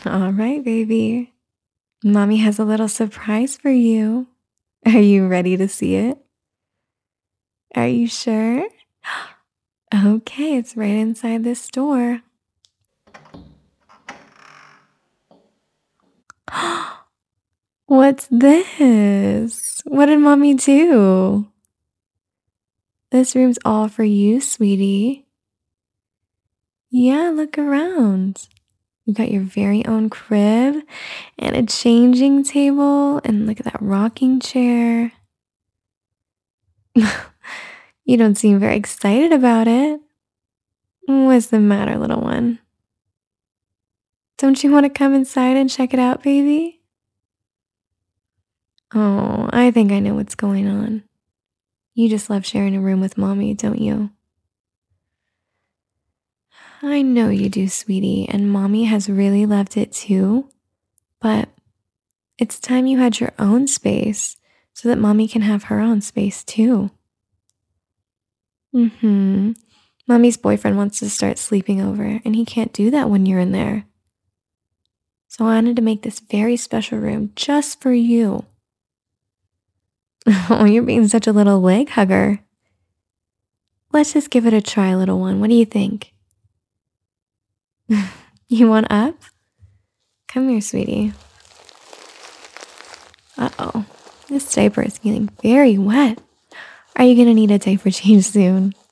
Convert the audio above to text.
All right, baby. Mommy has a little surprise for you. Are you ready to see it? Are you sure? Okay, it's right inside this door. What's this? What did mommy do? This room's all for you, sweetie. Yeah, look around. You got your very own crib and a changing table, and look at that rocking chair. You don't seem very excited about it. What's the matter, little one? Don't you want to come inside and check it out, baby? Oh, I think I know what's going on. You just love sharing a room with mommy, don't you? I know you do, sweetie, and mommy has really loved it too. But it's time you had your own space so that mommy can have her own space too. Mm-hmm. Mommy's boyfriend wants to start sleeping over, and he can't do that when you're in there. So I wanted to make this very special room just for you. Oh, you're being such a little leg hugger. Let's just give it a try, little one. What do you think? You want up? Come here, sweetie. Uh-oh. This diaper is getting very wet. Are you gonna need a diaper change soon?